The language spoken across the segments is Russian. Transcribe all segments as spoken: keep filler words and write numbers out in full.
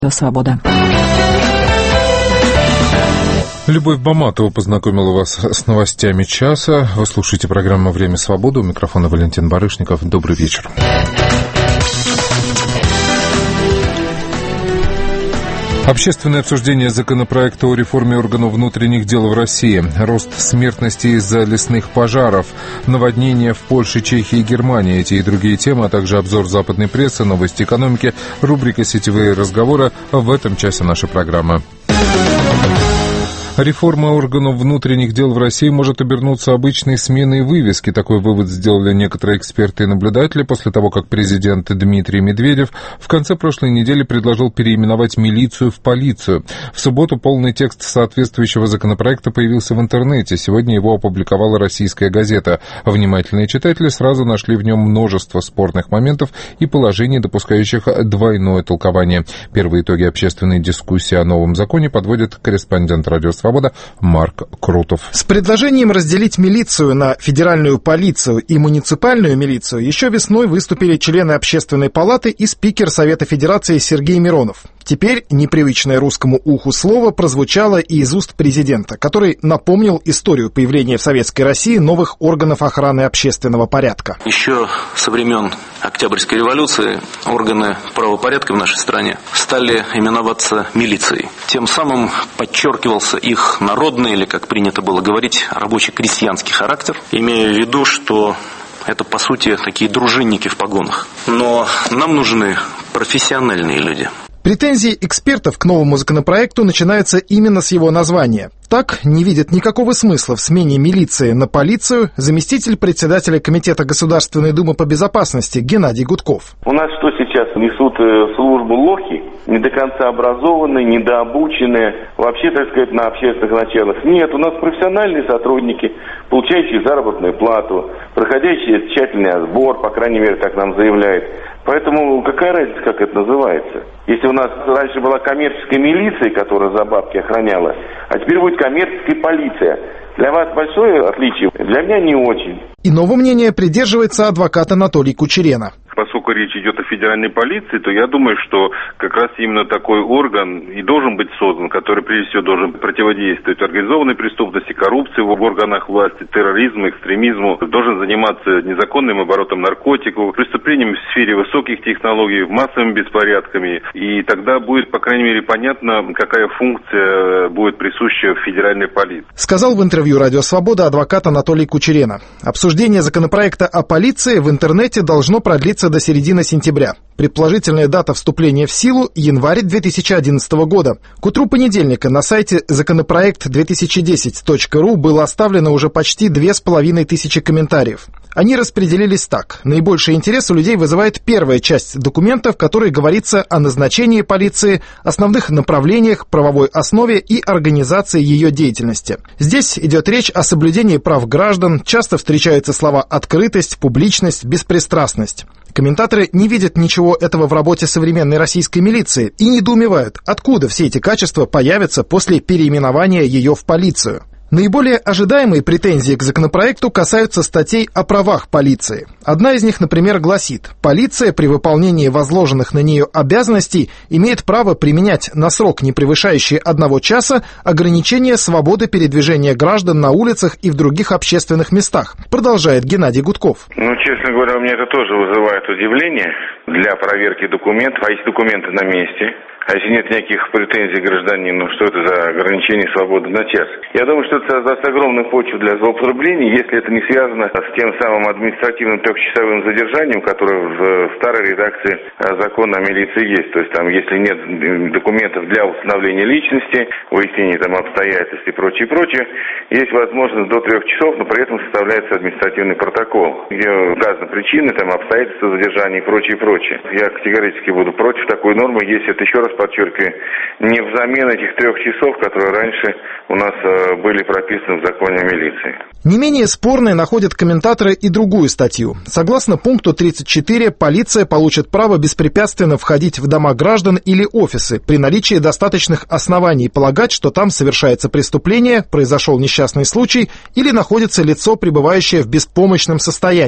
Свобода. Любовь Баматова познакомила вас с новостями часа. Вы слушаете программу «Время свободы». У микрофона Валентин Барышников. Добрый вечер. Общественное обсуждение законопроекта о реформе органов внутренних дел в России, рост смертности из-за лесных пожаров, наводнения в Польше, Чехии и Германии. Эти и другие темы, а также обзор западной прессы, новости экономики, рубрика «Сетевые разговоры» в этом часе нашей программы. Реформа органов внутренних дел в России может обернуться обычной сменой вывески. Такой вывод сделали некоторые эксперты и наблюдатели после того, как президент Дмитрий Медведев в конце прошлой недели предложил переименовать милицию в полицию. В субботу полный текст соответствующего законопроекта появился в интернете. Сегодня его опубликовала «Российская газета». Внимательные читатели сразу нашли в нем множество спорных моментов и положений, допускающих двойное толкование. Первые итоги общественной дискуссии о новом законе подводит корреспондент «Радио Свобода» Марк Крутов. С предложением разделить милицию на федеральную полицию и муниципальную милицию еще весной выступили члены Общественной палаты и спикер Совета Федерации Сергей Миронов. Теперь непривычное русскому уху слово прозвучало и из уст президента, который напомнил историю появления в Советской России новых органов охраны общественного порядка. Еще со времен Октябрьской революции органы правопорядка в нашей стране стали именоваться милицией. Тем самым подчеркивался их народный, или, как принято было говорить, рабоче-крестьянский характер, имея в виду, что это, по сути, такие дружинники в погонах. Но нам нужны профессиональные люди. Претензии экспертов к новому законопроекту начинаются именно с его названия. Так, не видит никакого смысла в смене милиции на полицию заместитель председателя Комитета Государственной Думы по безопасности Геннадий Гудков. У нас что сейчас несут службу лохи, не до конца образованные, недообученные, вообще, так сказать, на общественных началах? Нет, у нас профессиональные сотрудники, получающие заработную плату, проходящие тщательный отбор, по крайней мере, так нам заявляют. Поэтому какая разница, как это называется? Если у нас раньше была коммерческая милиция, которая за бабки охраняла, а теперь будет коммерческая полиция. Для вас большое отличие, для меня не очень. Иного мнения придерживается адвокат Анатолий Кучерена. Поскольку речь идет о федеральной полиции, то я думаю, что как раз именно такой орган и должен быть создан, который прежде всего должен противодействовать организованной преступности, коррупции в органах власти, терроризму, экстремизму, должен заниматься незаконным оборотом наркотиков, преступлениями в сфере высоких технологий, массовыми беспорядками. И тогда будет, по крайней мере, понятно, какая функция будет присуща федеральной полиции. Сказал в интервью «Радио Свобода» адвокат Анатолий Кучерена. Обсуждение законопроекта о полиции в интернете должно продлиться до середины сентября. Предположительная дата вступления в силу – январь две тысячи одиннадцатого года. К утру понедельника на сайте законопроект две тысячи десять точка ру было оставлено уже почти две с половиной тысячи комментариев. Они распределились так. Наибольший интерес у людей вызывает первая часть документа, в которой говорится о назначении полиции, основных направлениях, правовой основе и организации ее деятельности. Здесь идет речь о соблюдении прав граждан, часто встречаются слова «открытость», «публичность», «беспристрастность». Комментаторы не видят ничего этого в работе современной российской милиции и недоумевают, откуда все эти качества появятся после переименования ее в полицию. Наиболее ожидаемые претензии к законопроекту касаются статей о правах полиции. Одна из них, например, гласит: полиция при выполнении возложенных на нее обязанностей имеет право применять на срок, не превышающий одного часа, ограничение свободы передвижения граждан на улицах и в других общественных местах, продолжает Геннадий Гудков. Ну, честно говоря, у меня это тоже вызывает удивление для проверки документов, а если документы на месте. А если нет никаких претензий гражданину, что это за ограничение свободы на час? Я думаю, что это создаст огромную почву для злоупотреблений, если это не связано с тем самым административным трехчасовым задержанием, которое в старой редакции закона о милиции есть. То есть там, если нет документов для установления личности, выяснения там обстоятельств и прочее, прочее, есть возможность до трех часов, но при этом составляется административный протокол, где указаны причины, там обстоятельства задержания и прочее, прочее. Я категорически буду против такой нормы, если это, еще раз подчеркиваю, не взамен этих трех часов, которые раньше у нас э, были прописаны в законе о милиции. Не менее спорной находят комментаторы и другую статью. Согласно пункту тридцать четыре, полиция получит право беспрепятственно входить в дома граждан или офисы при наличии достаточных оснований полагать, что там совершается преступление, произошел несчастный случай или находится лицо, пребывающее в беспомощном состоянии.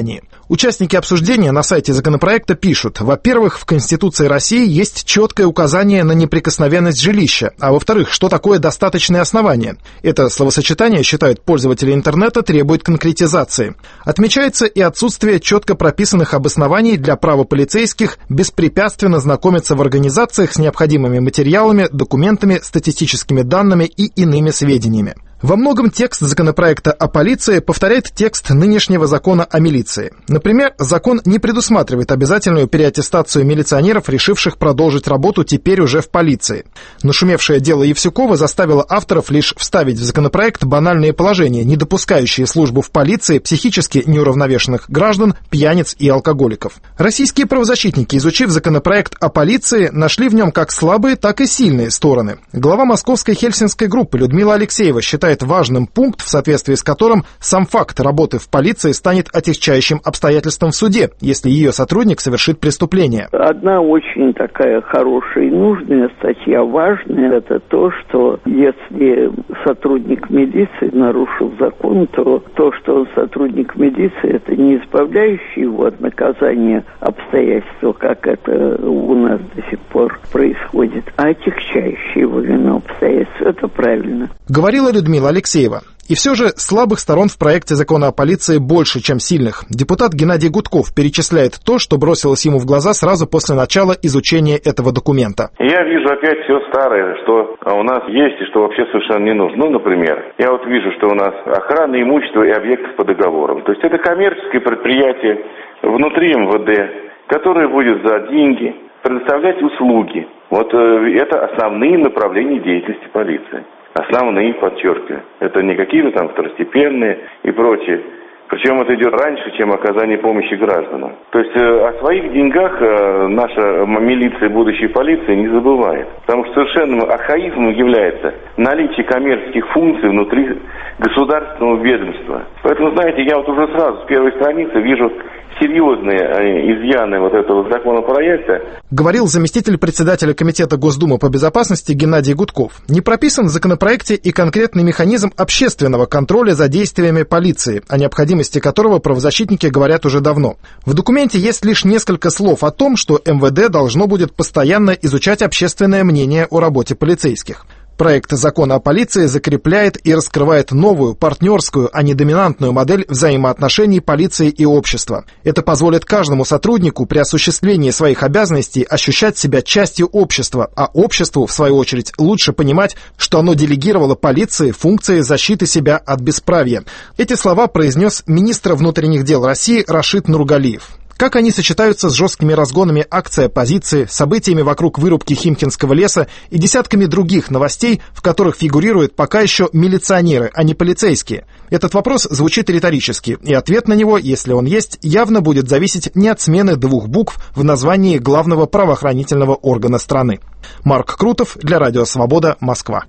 Участники обсуждения на сайте законопроекта пишут: во-первых, в Конституции России есть четкое указание на неприкосновенность жилища, а во-вторых, что такое достаточное основание. Это словосочетание, считают пользователи интернета, требует конкретизации. Отмечается и отсутствие четко прописанных обоснований для права полицейских беспрепятственно знакомиться в организациях с необходимыми материалами, документами, статистическими данными и иными сведениями. Во многом текст законопроекта о полиции повторяет текст нынешнего закона о милиции. Например, закон не предусматривает обязательную переаттестацию милиционеров, решивших продолжить работу теперь уже в полиции. Нашумевшее дело Евсюкова заставило авторов лишь вставить в законопроект банальные положения, не допускающие службу в полиции психически неуравновешенных граждан, пьяниц и алкоголиков. Российские правозащитники, изучив законопроект о полиции, нашли в нем как слабые, так и сильные стороны. Глава московской хельсинской группы Людмила Алексеева считает важным пункт, в соответствии с которым сам факт работы в полиции станет отягчающим обстоятельством в суде, если ее сотрудник совершит преступление. Одна очень такая хорошая и нужная статья, важная, это то, что если сотрудник милиции нарушил закон, то то, что он сотрудник милиции, это не избавляющий его от наказания обстоятельства, как это у нас до сих пор происходит, а отягчающий его вину обстоятельства. Это правильно. Говорила Людмила Алексеева. И все же слабых сторон в проекте закона о полиции больше, чем сильных. Депутат Геннадий Гудков перечисляет то, что бросилось ему в глаза сразу после начала изучения этого документа. Я вижу опять все старое, что у нас есть и что вообще совершенно не нужно. Ну, например, я вот вижу, что у нас охрана имущества и объектов по договорам. То есть это коммерческое предприятие внутри эм вэ дэ, которое будет за деньги предоставлять услуги. Вот э, это основные направления деятельности полиции. Основные, подчеркиваю. Это не какие-то там второстепенные и прочее. Причем это идет раньше, чем оказание помощи гражданам. То есть э, о своих деньгах э, наша милиция, будущей полиция, не забывает. Потому что совершенным архаизмом является наличие коммерческих функций внутри государственного ведомства. Поэтому, знаете, я вот уже сразу с первой страницы вижу серьезные изъяны вот этого законопроекта. Говорил заместитель председателя Комитета Госдумы по безопасности Геннадий Гудков. Не прописан в законопроекте и конкретный механизм общественного контроля за действиями полиции, о необходимости которого правозащитники говорят уже давно. В документе есть лишь несколько слов о том, что эм вэ дэ должно будет постоянно изучать общественное мнение о работе полицейских. Проект закона о полиции закрепляет и раскрывает новую, партнерскую, а не доминантную модель взаимоотношений полиции и общества. Это позволит каждому сотруднику при осуществлении своих обязанностей ощущать себя частью общества, а обществу, в свою очередь, лучше понимать, что оно делегировало полиции функции защиты себя от бесправия. Эти слова произнес министр внутренних дел России Рашид Нургалиев. Как они сочетаются с жесткими разгонами акций оппозиции, событиями вокруг вырубки Химкинского леса и десятками других новостей, в которых фигурируют пока еще милиционеры, а не полицейские? Этот вопрос звучит риторически, и ответ на него, если он есть, явно будет зависеть не от смены двух букв в названии главного правоохранительного органа страны. Марк Крутов для Радио Свобода, Москва.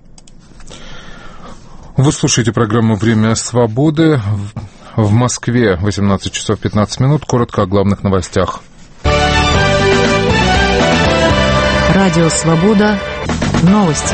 Вы слушаете программу «Время свободы». В Москве восемнадцать часов пятнадцать минут. Коротко о главных новостях. Радио «Свобода». Новости.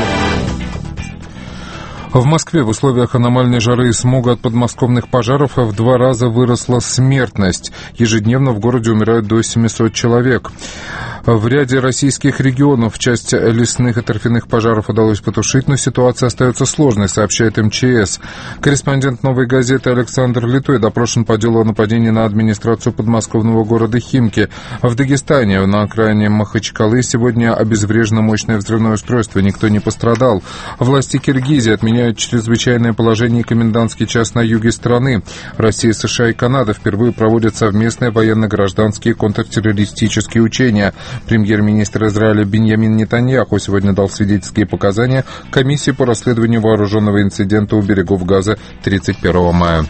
В Москве в условиях аномальной жары и смога от подмосковных пожаров в два раза выросла смертность. Ежедневно в городе умирают до семисот человек. В ряде российских регионов часть лесных и торфяных пожаров удалось потушить, но ситуация остается сложной, сообщает эм че эс. Корреспондент «Новой газеты» Александр Литой допрошен по делу о нападении на администрацию подмосковного города Химки. В Дагестане, на окраине Махачкалы, сегодня обезврежено мощное взрывное устройство, никто не пострадал. Власти Киргизии отменяют чрезвычайное положение и комендантский час на юге страны. Россия, США и Канада впервые проводят совместные военно-гражданские контртеррористические учения. Премьер-министр Израиля Биньямин Нетаньяху сегодня дал свидетельские показания комиссии по расследованию вооруженного инцидента у берегов Газа тридцать первого мая.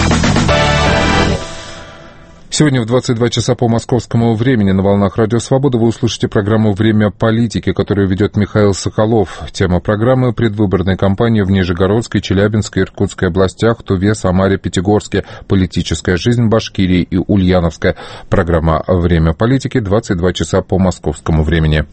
Сегодня в двадцать два часа по московскому времени на волнах Радио Свобода вы услышите программу «Время политики», которую ведет Михаил Соколов. Тема программы — предвыборная кампания в Нижегородской, Челябинской, Иркутской областях, Туве, Самаре, Пятигорске, политическая жизнь Башкирии и Ульяновска. Программа «Время политики», двадцать два часа по московскому времени.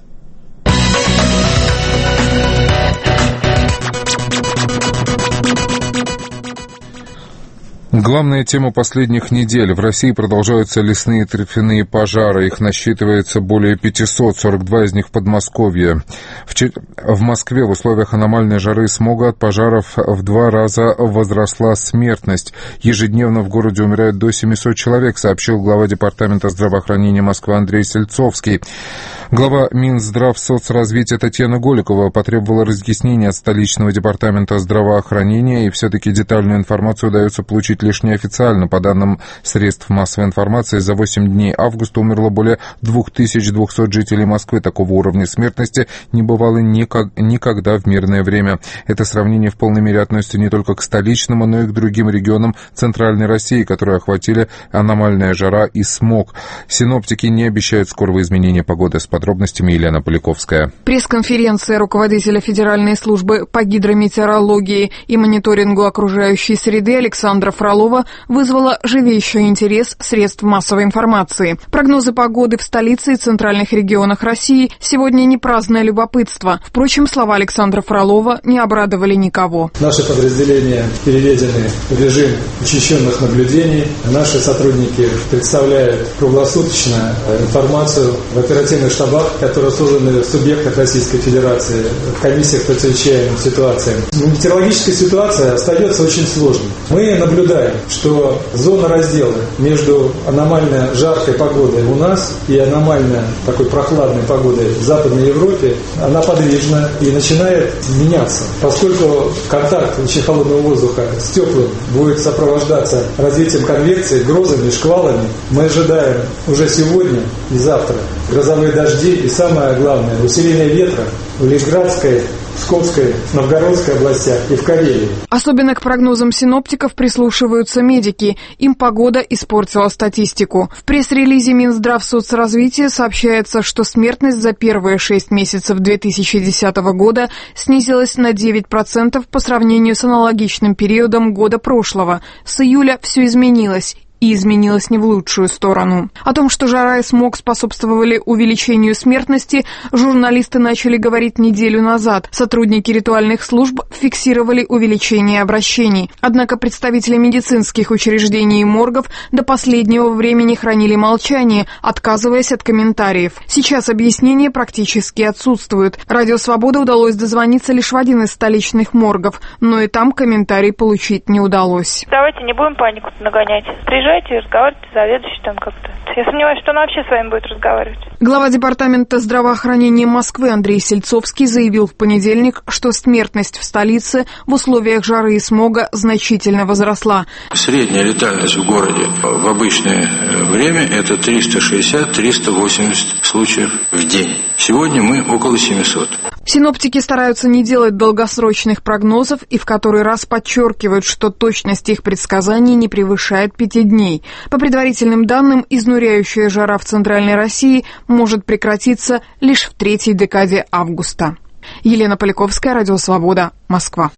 Главная тема последних недель. В России продолжаются лесные торфяные пожары. Их насчитывается более пятьсот, сорок два из них в Подмосковье. В, Ч... в Москве в условиях аномальной жары и смога от пожаров в два раза возросла смертность. Ежедневно в городе умирает до семисот человек, сообщил глава Департамента здравоохранения Москвы Андрей Сельцовский. Глава Минздравсоцразвития Татьяна Голикова потребовала разъяснения от столичного департамента здравоохранения, и все-таки детальную информацию удается получить лишь неофициально. По данным средств массовой информации, за восемь дней августа умерло более две тысячи двести жителей Москвы. Такого уровня смертности не бывало никак, никогда в мирное время. Это сравнение в полной мере относится не только к столичному, но и к другим регионам Центральной России, которые охватили аномальная жара и смог. Синоптики не обещают скорого изменения погоды. С подробностями Елена Поляковская. Пресс-конференция руководителя Федеральной службы по гидрометеорологии и мониторингу окружающей среды Александра Фролова вызвала живейший интерес средств массовой информации. Прогнозы погоды в столице и центральных регионах России сегодня не праздное любопытство. Впрочем, слова Александра Фролова не обрадовали никого. Наши подразделения переведены в режим учащенных наблюдений. Наши сотрудники представляют круглосуточно информацию в оперативных штабах, которые созданы в субъектах Российской Федерации, в комиссиях по чрезвычайным ситуациям. Метеорологическая ситуация остается очень сложной. Мы наблюдаем, что зона раздела между аномально жаркой погодой у нас и аномально такой прохладной погодой в Западной Европе, она подвижна и начинает меняться. Поскольку контакт очень холодного воздуха с теплым будет сопровождаться развитием конвекции, грозами, шквалами, мы ожидаем уже сегодня и завтра грозовые дожди и, самое главное, усиление ветра в Ленинградской, Псковской, Новгородской областях и в Карелии. Особенно к прогнозам синоптиков прислушиваются медики. Им погода испортила статистику. В пресс-релизе Минздравсоцразвития сообщается, что смертность за первые шесть месяцев две тысячи десятого года снизилась на девять процентов по сравнению с аналогичным периодом года прошлого. С июля все изменилось. И изменилось не в лучшую сторону. О том, что жара и смог способствовали увеличению смертности, журналисты начали говорить неделю назад. Сотрудники ритуальных служб фиксировали увеличение обращений. Однако представители медицинских учреждений и моргов до последнего времени хранили молчание, отказываясь от комментариев. Сейчас объяснения практически отсутствуют. Радио «Свобода» удалось дозвониться лишь в один из столичных моргов, но и там комментарий получить не удалось. Давайте не будем панику нагонять. Приезжайте и разговаривайте с заведующим там как-то. Я сомневаюсь, что он вообще с вами будет разговаривать. Глава Департамента здравоохранения Москвы Андрей Сельцовский заявил в понедельник, что смертность в столице в условиях жары и смога значительно возросла. Средняя летальность в городе в обычное время это триста шестьдесят - триста восемьдесят случаев в день. Сегодня мы около семисот. Синоптики стараются не делать долгосрочных прогнозов и в который раз подчеркивают, что точность их предсказаний не превышает пяти дней. По предварительным данным, изнуряющая жара в Центральной России может прекратиться лишь в третьей декаде августа. Елена Поляковская, Радио «Свобода», Москва.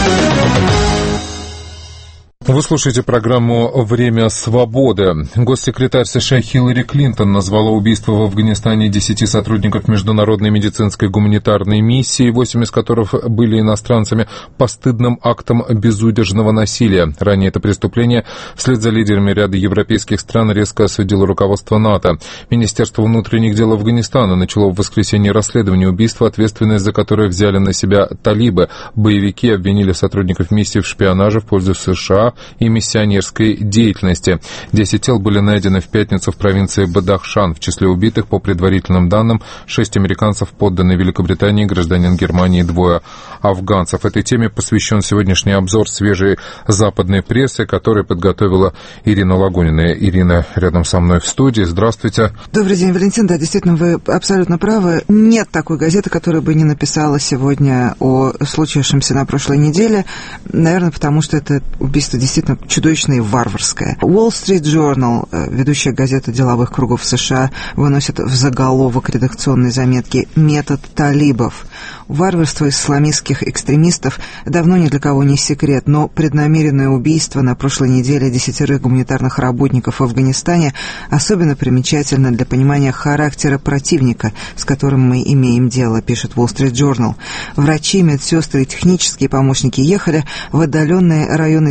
Вы слушаете программу «Время свободы». Госсекретарь США Хиллари Клинтон назвала убийство в Афганистане десяти сотрудников Международной медицинской гуманитарной миссии, восемь из которых были иностранцами, постыдным актом безудержного насилия. Ранее это преступление вслед за лидерами ряда европейских стран резко осудило руководство НАТО. Министерство внутренних дел Афганистана начало в воскресенье расследование убийства, ответственность за которое взяли на себя талибы. Боевики обвинили сотрудников миссии в шпионаже в пользу США и миссионерской деятельности. Десять тел были найдены в пятницу в провинции Бадахшан. В числе убитых, по предварительным данным, шесть американцев, подданные Великобритании, гражданин Германии и двое афганцев. Этой теме посвящен сегодняшний обзор свежей западной прессы, который подготовила Ирина Лагунина. Ирина рядом со мной в студии. Здравствуйте. Добрый день, Валентин. Да, действительно, вы абсолютно правы. Нет такой газеты, которая бы не написала сегодня о случившемся на прошлой неделе. Наверное, потому что это убийство действительно чудовищное и варварское. Wall Street Journal, ведущая газета деловых кругов США, выносит в заголовок редакционной заметки «Метод талибов». Варварство исламистских экстремистов давно ни для кого не секрет, но преднамеренное убийство на прошлой неделе десятерых гуманитарных работников в Афганистане особенно примечательно для понимания характера противника, с которым мы имеем дело, пишет Wall Street Journal. Врачи, медсестры и технические помощники ехали в отдаленные районы севера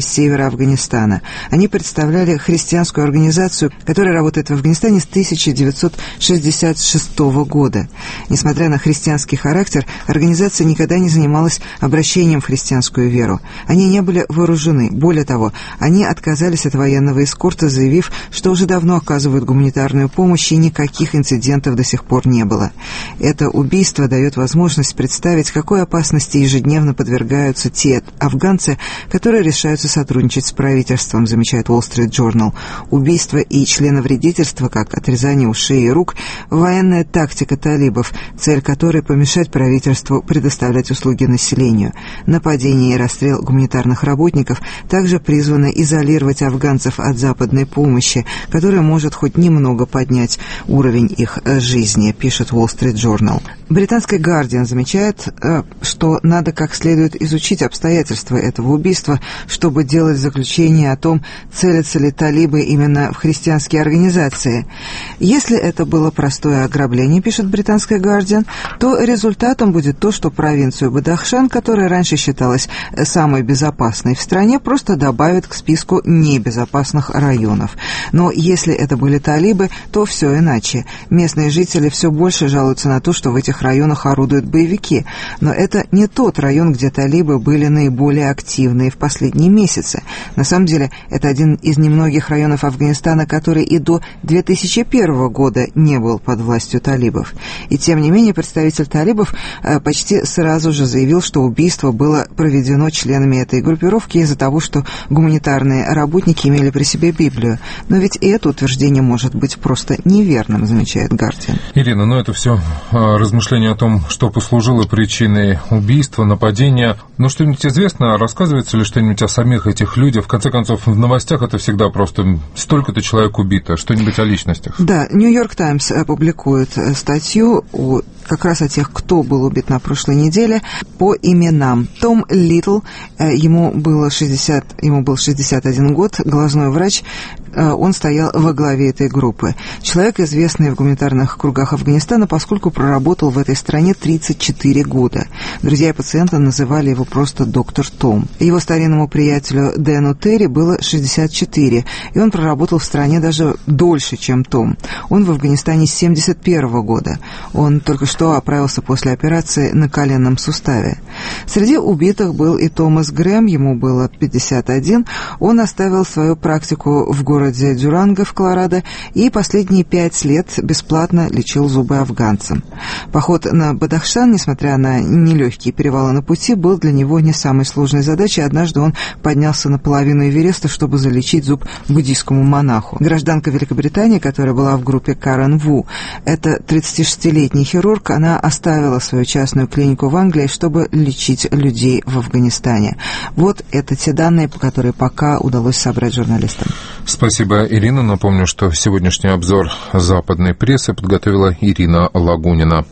мира Афганистана. Они представляли христианскую организацию, которая работает в Афганистане с тысяча девятьсот шестьдесят шестого года. Несмотря на христианский характер, организация никогда не занималась обращением в христианскую веру. Они не были вооружены. Более того, они отказались от военного эскорта, заявив, что уже давно оказывают гуманитарную помощь, и никаких инцидентов до сих пор не было. Это убийство дает возможность представить, какой опасности ежедневно подвергаются те афганцы, которые решаются сотрудничать с правительством, замечает Wall Street Journal. Убийство и членовредительство, как отрезание ушей и рук, военная тактика талибов, цель которой помешать правительству предоставлять услуги населению. Нападение и расстрел гуманитарных работников также призваны изолировать афганцев от западной помощи, которая может хоть немного поднять уровень их жизни, пишет Wall Street Journal. Британский Guardian замечает, что надо как следует изучить обстоятельства этого убийства, чтобы делать заключение о том, целятся ли талибы именно в христианские организации. Если это было простое ограбление, пишет британский Guardian, то результатом будет то, что провинцию Бадахшан, которая раньше считалась самой безопасной в стране, просто добавят к списку небезопасных районов. Но если это были талибы, то все иначе. Местные жители все больше жалуются на то, что в этих районах орудуют боевики. Но это не тот район, где талибы были наиболее активны в последние месяцы. На самом деле, это один из немногих районов Афганистана, который и до две тысячи первого года не был под властью талибов. И тем не менее, представитель талибов почти сразу же заявил, что убийство было проведено членами этой группировки из-за того, что гуманитарные работники имели при себе Библию. Но ведь и это утверждение может быть просто неверным, замечает Гардиан. Ирина, ну это все размышления о том, что послужило причиной убийства, нападения. Но что-нибудь известно? Рассказывается ли что-нибудь о самих этих людях? В конце концов, в новостях это всегда просто столько-то человек убито. Что-нибудь о личностях? Да, Нью-Йорк Таймс опубликует статью о, как раз о тех, кто был убит на прошлой неделе, по именам. Том Литл, ему было шестьдесят, ему был шестьдесят один год, глазной врач. Он стоял во главе этой группы. Человек, известный в гуманитарных кругах Афганистана, поскольку проработал в этой стране тридцать четыре года. Друзья пациента называли его просто доктор Том. Его старинному приятелю Дэну Терри было шестьдесят четыре, и он проработал в стране даже дольше, чем Том. Он в Афганистане с семьдесят первого года. Он только что оправился после операции на коленном суставе. Среди убитых был и Томас Грэм, ему было пятьдесят один. Он оставил свою практику в городе Дюранго в Колорадо и последние пять лет бесплатно лечил зубы афганцам. Поход на Бадахшан, несмотря на нелегкие перевалы на пути, был для него не самой сложной задачей. Однажды он поднялся на половину Эвереста, чтобы залечить зуб буддийскому монаху. Гражданка Великобритании, которая была в группе Карен Ву, это тридцатишестилетний хирург, она оставила свою частную клинику в Англии, чтобы лечить людей в Афганистане. Вот это те данные, которые пока удалось собрать журналистам. Спасибо, Ирина. Напомню, что сегодняшний обзор западной прессы подготовила Ирина Лагунина.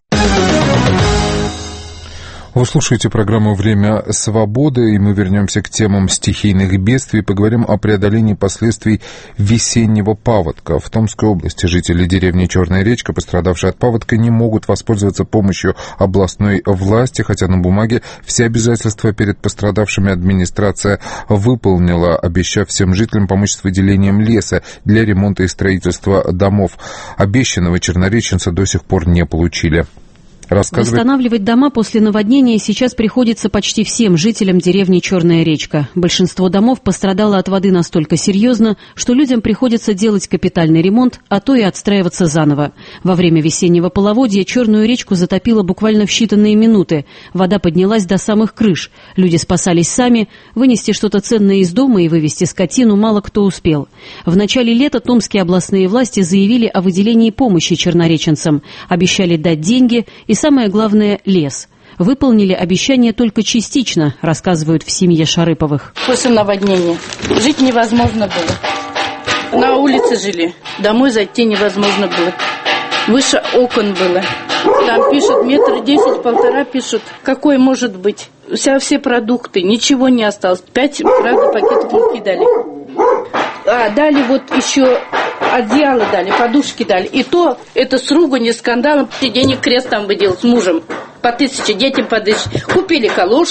Вы слушаете программу «Время свободы», и мы вернемся к темам стихийных бедствий. Поговорим о преодолении последствий весеннего паводка. В Томской области жители деревни Черная речка, пострадавшие от паводка, не могут воспользоваться помощью областной власти, хотя на бумаге все обязательства перед пострадавшими администрация выполнила, обещав всем жителям помочь с выделением леса для ремонта и строительства домов. Обещанного чернореченцы до сих пор не получили. Восстанавливать дома после наводнения сейчас приходится почти всем жителям деревни Черная речка. Большинство домов пострадало от воды настолько серьезно, что людям приходится делать капитальный ремонт, а то и отстраиваться заново. Во время весеннего половодья Черную речку затопило буквально в считанные минуты. Вода поднялась до самых крыш. Люди спасались сами. Вынести что-то ценное из дома и вывести скотину мало кто успел. В начале лета томские областные власти заявили о выделении помощи чернореченцам. Обещали дать деньги и, самое главное, лес. Выполнили обещание только частично, рассказывают в семье Шарыповых. После наводнения жить невозможно было. На улице жили, домой зайти невозможно было. Выше окон было. Там пишут метр десять, полтора пишут. Какой может быть? Вся, все продукты, ничего не осталось. Пять, правда, пакетов муки дали. А дали вот еще одеяло дали, подушки дали. И то это с руганью, скандалом. Денег крест там выделал с мужем. По тысяче детям по тысяче. Купили калоши,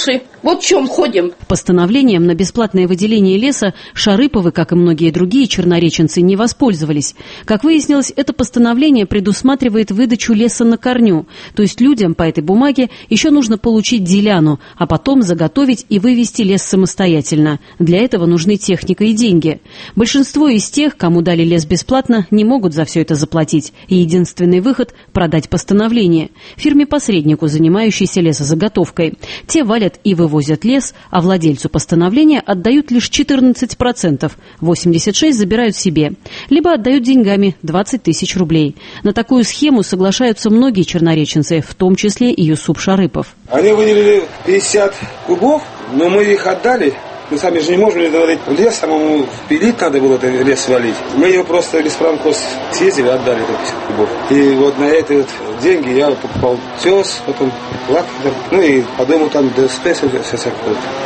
Вот в чем ходим. Постановлением на бесплатное выделение леса Шарыповы, как и многие другие чернореченцы, не воспользовались. Как выяснилось, это постановление предусматривает выдачу леса на корню. То есть людям по этой бумаге еще нужно получить деляну, а потом заготовить и вывести лес самостоятельно. Для этого нужны техника и деньги. Большинство из тех, кому дали лес бесплатно, не могут за все это заплатить. И единственный выход – продать постановление фирме-посреднику, занимающейся лесозаготовкой. Те валят и вывозят лес, а владельцу постановления отдают лишь четырнадцать процентов, восемьдесят шесть процентов забирают себе. Либо отдают деньгами двадцать тысяч рублей. На такую схему соглашаются многие чернореченцы, в том числе и Юсуп Шарыпов. Они выделили пятьдесят кубов, но мы их отдали. Мы сами же не можем лес, самому пилить надо было этот лес свалить. Мы ее просто леспромкос съездили, отдали это пятьдесят кубов. И вот на эти вот деньги я покупал тес, потом лак, ну и по дому там ДСП, все всякое.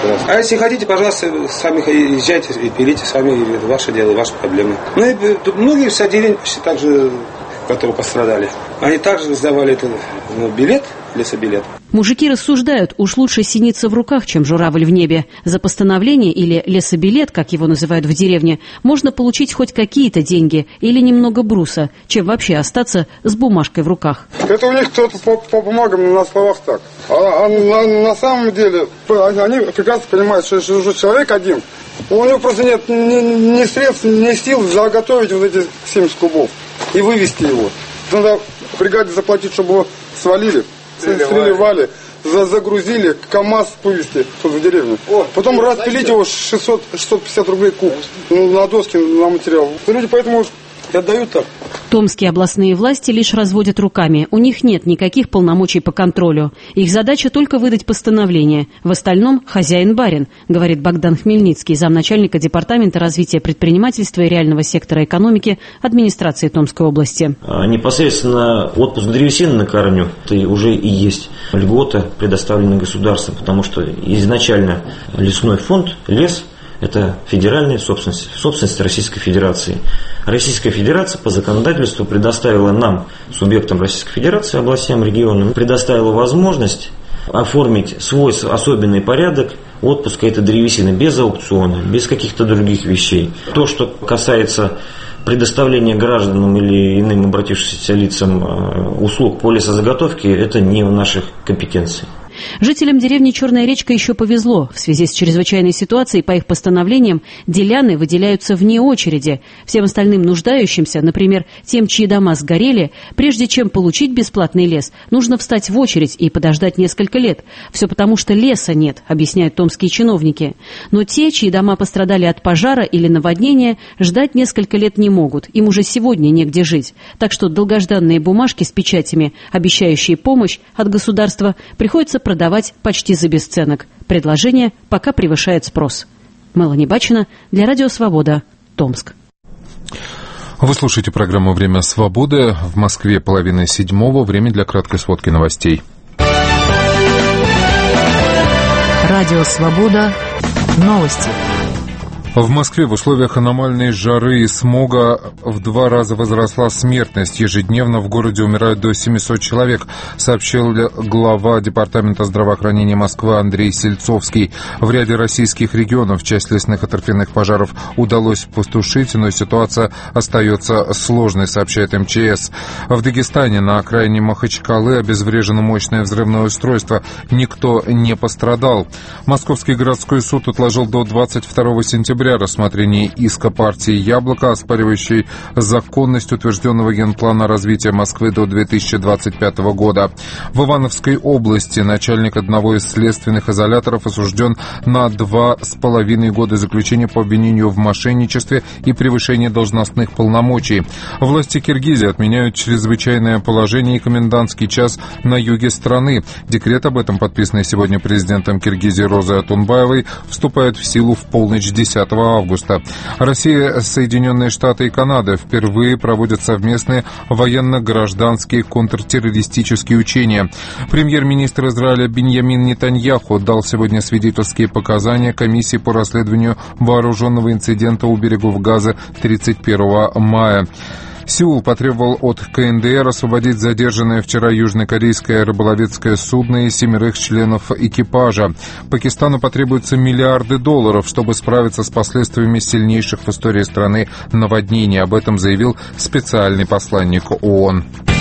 А если хотите, пожалуйста, сами езжайте и пилите сами, это ваше дело, ваши проблемы. Ну и многие вся деревня почти так же, которые пострадали. Они также сдавали это, ну, билет, лесобилет. Мужики рассуждают, уж лучше синица в руках, чем журавль в небе. За постановление или лесобилет, как его называют в деревне, можно получить хоть какие-то деньги или немного бруса, чем вообще остаться с бумажкой в руках. Это у них кто-то по, по бумагам на словах так. А, а на, на самом деле они прекрасно понимают, что, что, что человек один, у него просто нет ни, ни средств, ни сил заготовить вот эти семьдесят кубов и вывести его. Надо бригаде заплатить, чтобы его свалили. Стреливали, загрузили, КамАЗ вывести тут в деревню. Потом распилить его шестьсот шестьсот пятьдесят рублей куб на доски, на материал. Люди поэтому и отдают так. Томские областные власти лишь разводят руками. У них нет никаких полномочий по контролю. Их задача только выдать постановление. В остальном хозяин-барин, говорит Богдан Хмельницкий, замначальника Департамента развития предпринимательства и реального сектора экономики администрации Томской области. Непосредственно отпуск древесины на корню это уже и есть льгота, предоставленная государством, потому что изначально лесной фонд, лес – это федеральная собственность, собственность Российской Федерации. Российская Федерация по законодательству предоставила нам, субъектам Российской Федерации, областям, регионам, предоставила возможность оформить свой особенный порядок отпуска этой древесины без аукциона, без каких-то других вещей. То, что касается предоставления гражданам или иным обратившимся лицам услуг по лесозаготовке, это не в наших компетенциях. Жителям деревни Черная Речка еще повезло. В связи с чрезвычайной ситуацией по их постановлениям деляны выделяются вне очереди. Всем остальным нуждающимся, например, тем, чьи дома сгорели, прежде чем получить бесплатный лес, нужно встать в очередь и подождать несколько лет. Все потому, что леса нет, объясняют томские чиновники. Но те, чьи дома пострадали от пожара или наводнения, ждать несколько лет не могут. Им уже сегодня негде жить. Так что долгожданные бумажки с печатями, обещающие помощь от государства, приходится продавать почти за бесценок. Предложение пока превышает спрос. Мелани Бачина для Радио Свобода, Томск. Вы слушаете программу «Время свободы». В Москве половина седьмого. Время для краткой сводки новостей. Радио Свобода. Новости. В Москве в условиях аномальной жары и смога в два раза возросла смертность. Ежедневно в городе умирают до семисот человек, сообщил глава Департамента здравоохранения Москвы Андрей Сельцовский. В ряде российских регионов часть лесных и торфяных пожаров удалось потушить, но ситуация остается сложной, сообщает эм че эс. В Дагестане на окраине Махачкалы обезврежено мощное взрывное устройство. Никто не пострадал. Московский городской суд отложил до двадцать второго сентября рассмотрение иска партии «Яблоко», оспаривающей законность утвержденного генплана развития Москвы до две тысячи двадцать пятого года. В Ивановской области начальник одного из следственных изоляторов осужден на два с половиной года заключения по обвинению в мошенничестве и превышении должностных полномочий. Власти Киргизии отменяют чрезвычайное положение и комендантский час на юге страны. Декрет об этом, подписанный сегодня президентом Киргизии Розой Атунбаевой, вступает в силу в полночь десятого августа. Россия, Соединенные Штаты и Канада впервые проводят совместные военно-гражданские контртеррористические учения. Премьер-министр Израиля Биньямин Нетаньяху дал сегодня свидетельские показания комиссии по расследованию вооруженного инцидента у берегов Газа тридцать первого мая. Сеул потребовал от ка эн дэ эр освободить задержанное вчера южнокорейское рыболовецкое судно и семерых членов экипажа. Пакистану потребуется миллиарды долларов, чтобы справиться с последствиями сильнейших в истории страны наводнений. Об этом заявил специальный посланник ООН.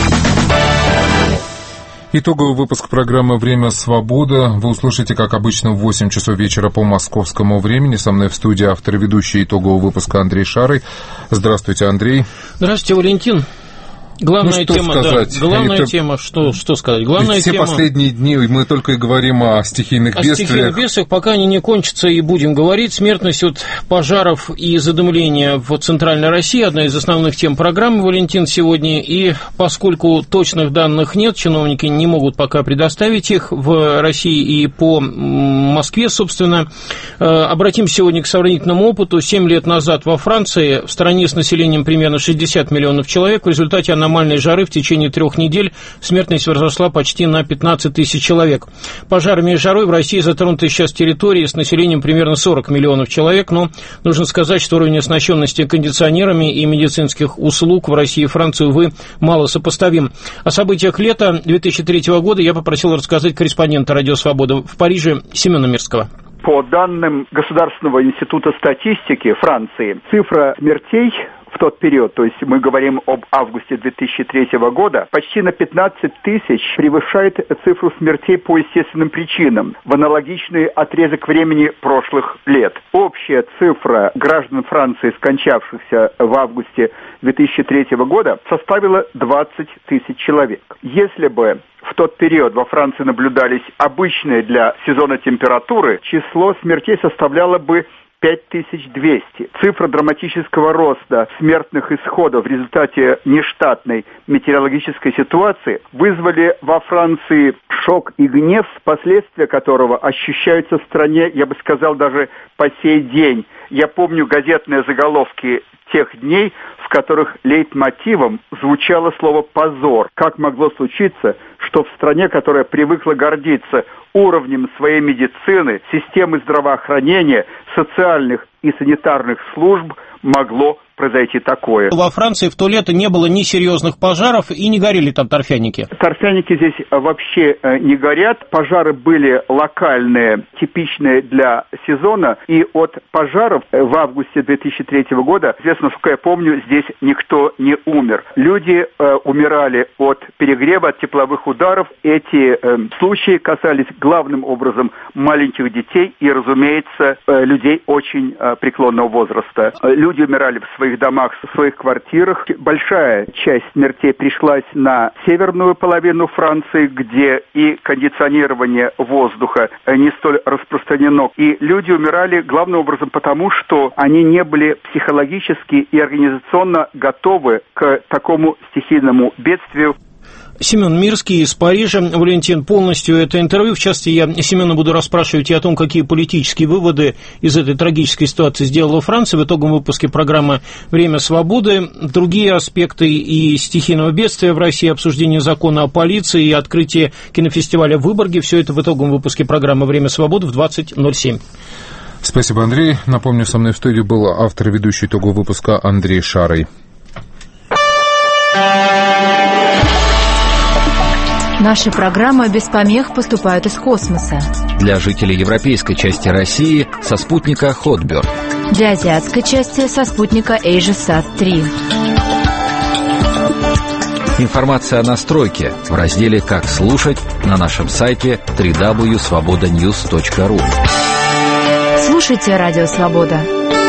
Итоговый выпуск программы «Время свободы» вы услышите, как обычно, в восемь часов вечера по московскому времени. Со мной в студии автор и ведущий итогового выпуска Андрей Шарый. Здравствуйте, Андрей. Здравствуйте, Валентин. Главная ну, тема, да, главная Это... тема, что, что сказать? Главная все тема... последние дни мы только и говорим о стихийных о бедствиях. О стихийных бедствиях, пока они не кончатся, и будем говорить. Смертность от пожаров и задымления в Центральной России – одна из основных тем программы, Валентин, сегодня. И поскольку точных данных нет, чиновники не могут пока предоставить их в России и по Москве, собственно, обратимся сегодня к сравнительному опыту. Семь лет назад во Франции, в стране с населением примерно шестьдесят миллионов человек, в результате она аномальной жары в течение трех недель смертность возросла почти на пятнадцать тысяч человек. Пожарами и жарой в России затронуты сейчас территории с населением примерно сорок миллионов человек, но нужно сказать, что уровень оснащенности кондиционерами и медицинских услуг в России и Франции, увы, мало сопоставим. О событиях лета две тысячи третьего года я попросил рассказать корреспондента «Радио Свобода» в Париже Семена Мирского. По данным Государственного института статистики Франции, цифра смертей в тот период, то есть мы говорим об августе две тысячи третьего года, почти на пятнадцать тысяч превышает цифру смертей по естественным причинам в аналогичный отрезок времени прошлых лет. Общая цифра граждан Франции, скончавшихся в августе две тысячи третьего года, составила двадцать тысяч человек. Если бы в тот период во Франции наблюдались обычные для сезона температуры, число смертей составляло бы пять тысяч двести. Цифра драматического роста смертных исходов в результате нештатной метеорологической ситуации вызвали во Франции шок и гнев, последствия которого ощущаются в стране, я бы сказал, даже по сей день. Я помню газетные заголовки тех дней, в которых лейтмотивом звучало слово «позор». Как могло случиться, что в стране, которая привыкла гордиться уровнем своей медицины, системы здравоохранения, социальных и санитарных служб, могло произойти такое? Во Франции в то лето не было ни серьезных пожаров и не горели там торфяники. Торфяники здесь вообще не горят. Пожары были локальные, типичные для сезона. И от пожаров в августе две тысячи третьего года, известно, насколько я помню, здесь никто не умер. Люди э, умирали от перегрева, от тепловых ударов. Эти э, случаи касались главным образом маленьких детей и, разумеется, э, людей очень э, преклонного возраста. Люди умирали в своих своих домах, в своих квартирах. Большая часть смертей пришлась на северную половину Франции, где и кондиционирование воздуха не столь распространено. И люди умирали главным образом потому, что они не были психологически и организационно готовы к такому стихийному бедствию. Семен Мирский из Парижа. Валентин, полностью это интервью. В частности, я Семена буду расспрашивать и о том, какие политические выводы из этой трагической ситуации сделала Франция в итоговом выпуске программы «Время свободы». Другие аспекты и стихийного бедствия в России, обсуждение закона о полиции и открытие кинофестиваля в Выборге. Все это в итоговом выпуске программы «Время свободы» в двадцать ноль семь. Спасибо, Андрей. Напомню, со мной в студии был автор и ведущий итогового выпуска Андрей Шарый. Наши программы без помех поступают из космоса. Для жителей европейской части России со спутника Хотберд. Для азиатской части со спутника AsiaSat три. Информация о настройке в разделе «Как слушать» на нашем сайте дабл ю дабл ю дабл ю точка свобода ньюс точка ру. Слушайте Радио Свобода.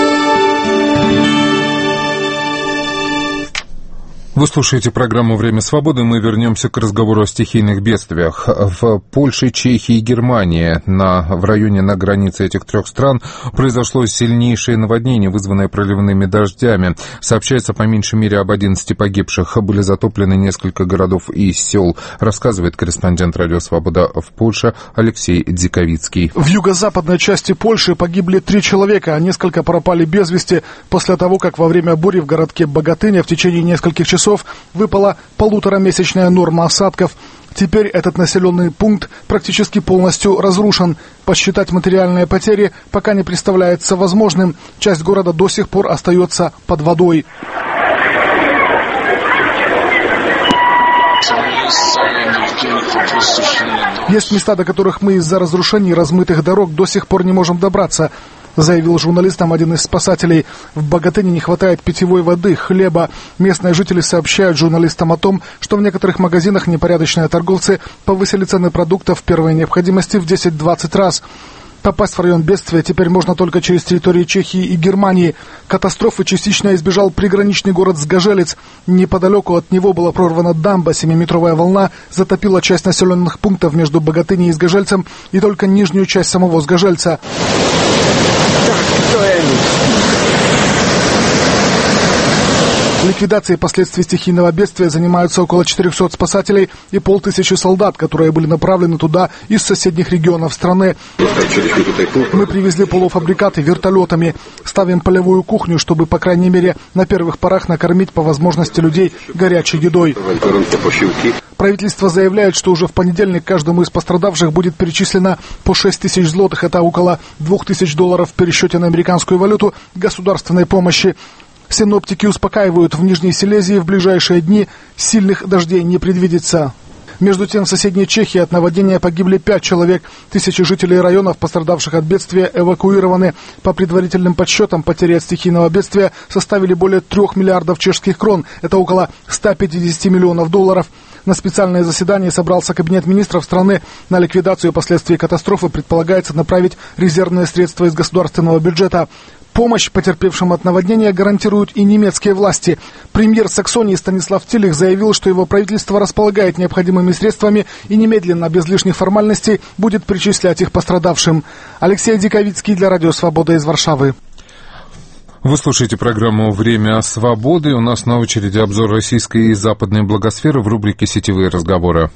Вы слушаете программу «Время свободы». Мы вернемся к разговору о стихийных бедствиях. В Польше, Чехии и Германии, на, в районе на границе этих трех стран, произошло сильнейшее наводнение, вызванное проливными дождями. Сообщается по меньшей мере об одиннадцати погибших. Были затоплены несколько городов и сел. Рассказывает корреспондент «Радио Свобода» в Польше Алексей Диковицкий. В юго-западной части Польши погибли три человека, а несколько пропали без вести после того, как во время бури в городке Богатыня в течение нескольких часов выпала полуторамесячная норма осадков. Теперь этот населенный пункт практически полностью разрушен. Посчитать материальные потери пока не представляется возможным. Часть города до сих пор остается под водой. Есть места, до которых мы из-за разрушений размытых дорог до сих пор не можем добраться, заявил журналистам один из спасателей. В Богатыне не хватает питьевой воды, хлеба. Местные жители сообщают журналистам о том, что в некоторых магазинах непорядочные торговцы повысили цены продуктов первой необходимости в десять-двадцать раз. Попасть в район бедствия теперь можно только через территории Чехии и Германии. Катастрофы частично избежал приграничный город Сгожелец. Неподалеку от него была прорвана дамба, семиметровая волна затопила часть населенных пунктов между Богатыней и Сгожельцем и только нижнюю часть самого Сгожельца. Ликвидацией последствий стихийного бедствия занимаются около четырехсот спасателей и полтысячи солдат, которые были направлены туда из соседних регионов страны. Мы привезли полуфабрикаты вертолетами, ставим полевую кухню, чтобы, по крайней мере, на первых порах накормить по возможности людей горячей едой. Правительство заявляет, что уже в понедельник каждому из пострадавших будет перечислено по шесть тысяч злотых, это около двух тысяч долларов в пересчете на американскую валюту государственной помощи. Синоптики успокаивают, в Нижней Силезии в ближайшие дни сильных дождей не предвидится. Между тем, в соседней Чехии от наводнения погибли пять человек. Тысячи жителей районов, пострадавших от бедствия, эвакуированы. По предварительным подсчетам, потери от стихийного бедствия составили более трех миллиардов чешских крон. Это около ста пятидесяти миллионов долларов. На специальное заседание собрался Кабинет министров страны. На ликвидацию последствий катастрофы предполагается направить резервные средства из государственного бюджета. Помощь потерпевшим от наводнения гарантируют и немецкие власти. Премьер Саксонии Станислав Тилих заявил, что его правительство располагает необходимыми средствами и немедленно, без лишних формальностей, будет перечислять их пострадавшим. Алексей Диковицкий для Радио Свобода из Варшавы. Вы слушаете программу «Время свободы». У нас на очереди обзор российской и западной благосферы в рубрике «Сетевые разговоры».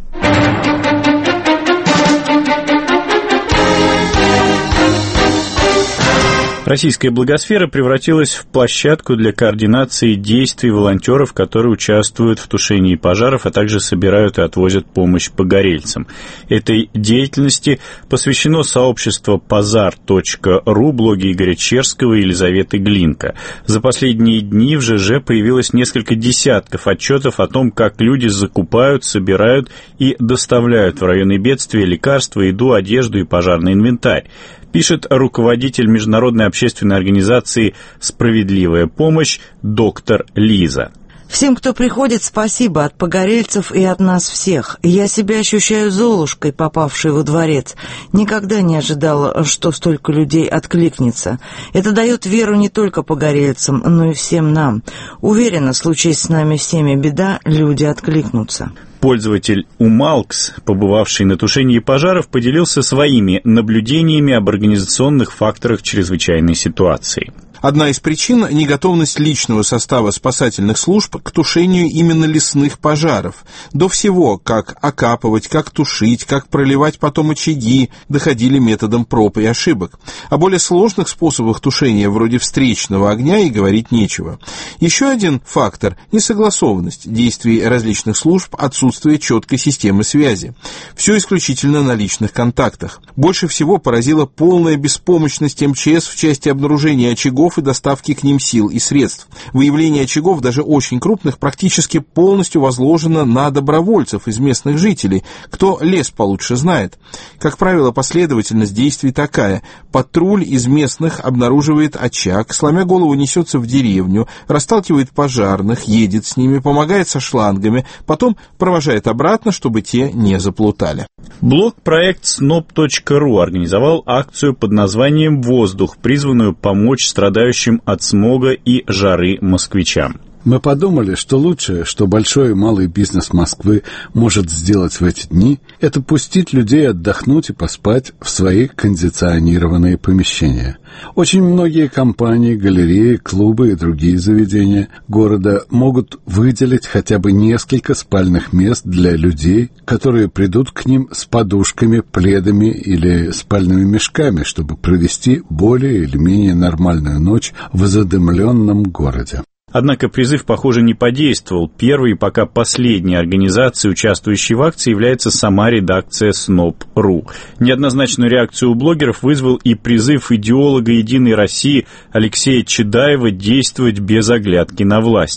Российская благосфера превратилась в площадку для координации действий волонтеров, которые участвуют в тушении пожаров, а также собирают и отвозят помощь погорельцам. Этой деятельности посвящено сообщество пазар точка ру, блоги Игоря Черского и Елизаветы Глинка. За последние дни в ЖЖ появилось несколько десятков отчетов о том, как люди закупают, собирают и доставляют в районы бедствия лекарства, еду, одежду и пожарный инвентарь. Пишет руководитель международной общественной организации «Справедливая помощь» доктор Лиза. Всем, кто приходит, спасибо от погорельцев и от нас всех. Я себя ощущаю Золушкой, попавшей во дворец. Никогда не ожидала, что столько людей откликнется. Это дает веру не только погорельцам, но и всем нам. Уверена, случись с нами всеми беда, люди откликнутся. Пользователь Умалкс, побывавший на тушении пожаров, поделился своими наблюдениями об организационных факторах чрезвычайной ситуации. Одна из причин – неготовность личного состава спасательных служб к тушению именно лесных пожаров. До всего, как окапывать, как тушить, как проливать потом очаги, доходили методом проб и ошибок. О более сложных способах тушения, вроде встречного огня, и говорить нечего. Еще один фактор – несогласованность действий различных служб, отсутствие четкой системы связи. Все исключительно на личных контактах. Больше всего поразила полная беспомощность эм че эс в части обнаружения очагов и доставки к ним сил и средств. Выявление очагов, даже очень крупных, практически полностью возложено на добровольцев из местных жителей, кто лес получше знает. Как правило, последовательность действий такая. Патруль из местных обнаруживает очаг, сломя голову несется в деревню, расталкивает пожарных, едет с ними, помогает со шлангами, потом провожает обратно, чтобы те не заплутали. Блог-проект сноп точка ру организовал акцию под названием «Воздух», призванную помочь страдающим от смога и жары москвичам. Мы подумали, что лучшее, что большой и малый бизнес Москвы может сделать в эти дни, это пустить людей отдохнуть и поспать в свои кондиционированные помещения. Очень многие компании, галереи, клубы и другие заведения города могут выделить хотя бы несколько спальных мест для людей, которые придут к ним с подушками, пледами или спальными мешками, чтобы провести более или менее нормальную ночь в задымленном городе. Однако призыв, похоже, не подействовал. Первой и пока последней организацией, участвующей в акции, является сама редакция сноп точка ру. Неоднозначную реакцию у блогеров вызвал и призыв идеолога «Единой России» Алексея Чедаева действовать без оглядки на власти.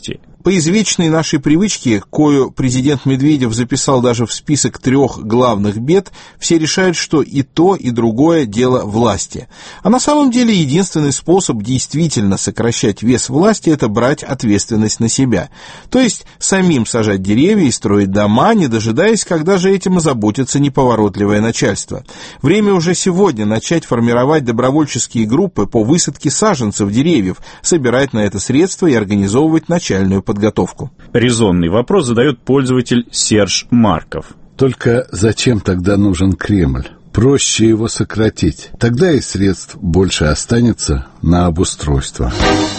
По извечной нашей привычке, кою президент Медведев записал даже в список трех главных бед, все решают, что и то, и другое дело власти. А на самом деле единственный способ действительно сокращать вес власти – это брать ответственность на себя. То есть самим сажать деревья и строить дома, не дожидаясь, когда же этим озаботится неповоротливое начальство. Время уже сегодня начать формировать добровольческие группы по высадке саженцев деревьев, собирать на это средства и организовывать начальную подготовку. подготовку. Резонный вопрос задает пользователь Серж Марков. Только зачем тогда нужен Кремль? Проще его сократить. Тогда и средств больше останется на обустройство.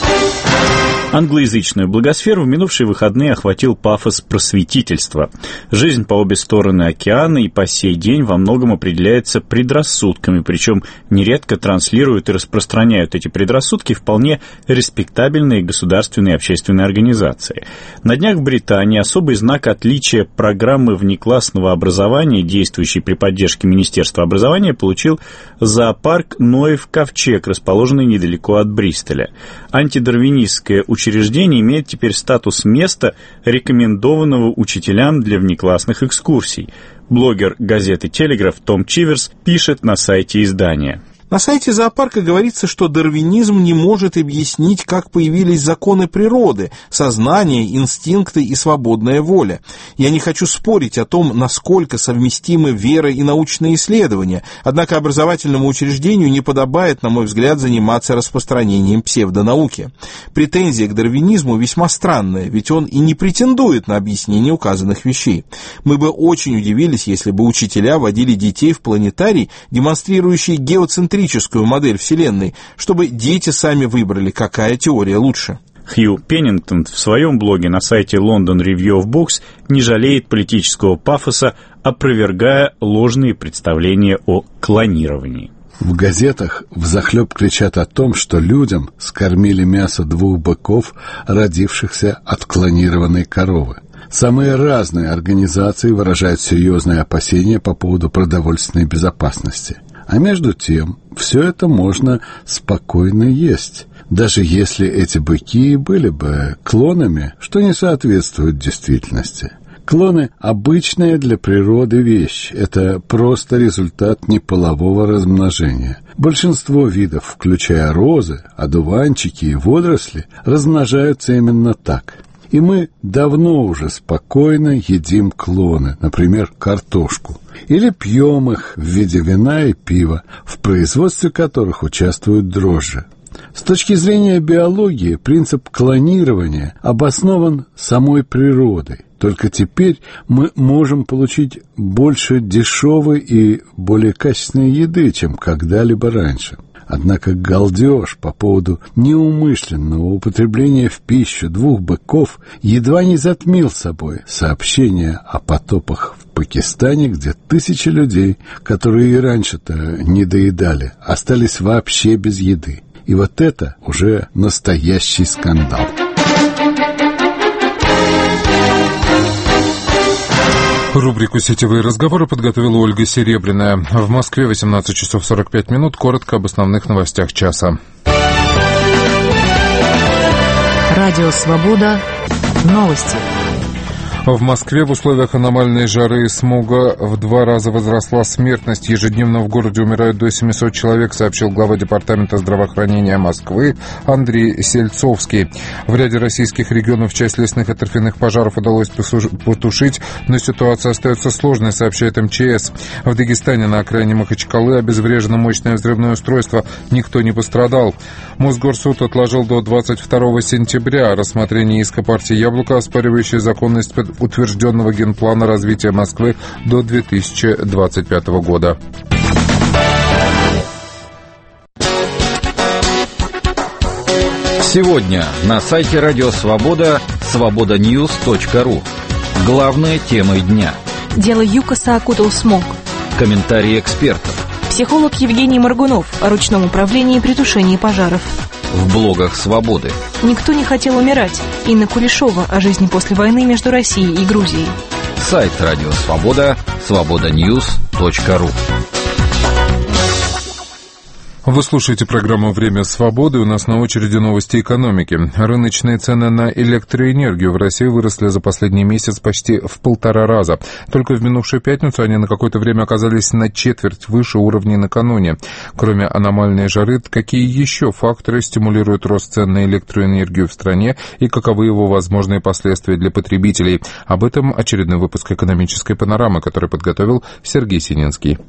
Англоязычную благосферу в минувшие выходные охватил пафос просветительства. Жизнь по обе стороны океана и по сей день во многом определяется предрассудками, причем нередко транслируют и распространяют эти предрассудки вполне респектабельные государственные и общественные организации. На днях в Британии особый знак отличия программы внеклассного образования, действующей при поддержке Министерства образования, получил зоопарк Ноев Ковчег, расположенный недалеко от Бристоля. Антидарвинистское учреждение имеет теперь статус места, рекомендованного учителям для внеклассных экскурсий. Блогер газеты «Телеграф» Том Чиверс пишет на сайте издания. На сайте зоопарка говорится, что дарвинизм не может объяснить, как появились законы природы, сознание, инстинкты и свободная воля. Я не хочу спорить о том, насколько совместимы вера и научные исследования, однако образовательному учреждению не подобает, на мой взгляд, заниматься распространением псевдонауки. Претензия к дарвинизму весьма странная, ведь он и не претендует на объяснение указанных вещей. Мы бы очень удивились, если бы учителя водили детей в планетарий, демонстрирующий геоцентризм, модель Вселенной, чтобы дети сами выбрали, какая теория лучше. Хью Пеннингтон в своем блоге на сайте London Review of Books не жалеет политического пафоса, опровергая ложные представления о клонировании. В газетах взахлеб кричат о том, что людям скормили мясо двух быков, родившихся от клонированной коровы. Самые разные организации выражают серьезные опасения по поводу продовольственной безопасности. А между тем, все это можно спокойно есть, даже если эти быки были бы клонами, что не соответствует действительности. Клоны – обычная для природы вещь, это просто результат неполового размножения. Большинство видов, включая розы, одуванчики и водоросли, размножаются именно так. И мы давно уже спокойно едим клоны, например, картошку, или пьем их в виде вина и пива, в производстве которых участвуют дрожжи. С точки зрения биологии принцип клонирования обоснован самой природой. Только теперь мы можем получить больше дешевой и более качественной еды, чем когда-либо раньше. Однако галдеж по поводу неумышленного употребления в пищу двух быков едва не затмил собой сообщение о потопах в Пакистане, где тысячи людей, которые и раньше-то не доедали, остались вообще без еды. И вот это уже настоящий скандал. Рубрику «Сетевые разговоры» подготовила Ольга Серебряная. В Москве восемнадцать часов сорок пять минут. Коротко об основных новостях часа. Радио «Свобода». Новости. В Москве в условиях аномальной жары и смога в два раза возросла смертность. Ежедневно в городе умирают до семисот человек, сообщил глава Департамента здравоохранения Москвы Андрей Сельцовский. В ряде российских регионов часть лесных и торфяных пожаров удалось потушить, но ситуация остается сложной, сообщает эм че эс. В Дагестане на окраине Махачкалы обезврежено мощное взрывное устройство. Никто не пострадал. Мосгорсуд отложил до двадцать второго сентября рассмотрение иска партии «Яблоко», оспаривающей законность утвержденного генплана развития Москвы до две тысячи двадцать пятого года. Сегодня на сайте Радио Свобода свобода ньюс точка ру. Главные темы дня. Дело ЮКОСа окутал смог. Комментарии экспертов. Психолог Евгений Моргунов о ручном управлении при тушении пожаров. В блогах «Свободы». Никто не хотел умирать. Инна Кулешова о жизни после войны между Россией и Грузией. Сайт Радио Свобода свобода ньюс точка ру. Вы слушаете программу «Время свободы». У нас на очереди новости экономики. Рыночные цены на электроэнергию в России выросли за последний месяц почти в полтора раза. Только в минувшую пятницу они на какое-то время оказались на четверть выше уровней накануне. Кроме аномальной жары, какие еще факторы стимулируют рост цен на электроэнергию в стране и каковы его возможные последствия для потребителей? Об этом очередной выпуск «Экономической панорамы», который подготовил Сергей Сининский.